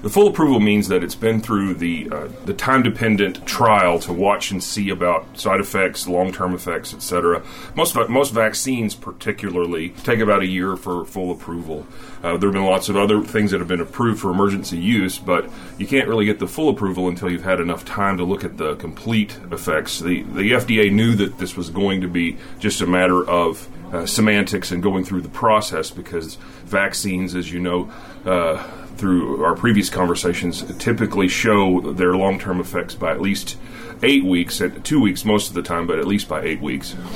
The full approval means that it's been through the time-dependent trial to watch and see about side effects, long-term effects, etc. Most vaccines, particularly, take about a year for full approval. There have been lots of other things that have been approved for emergency use, but you can't really get the full approval until you've had enough time to look at the complete effects. The FDA knew that this was going to be just a matter of semantics and going through the process, because vaccines, as you know, through our previous conversations, typically show their long-term effects by at least 8 weeks, 2 weeks most of the time, but at least by 8 weeks.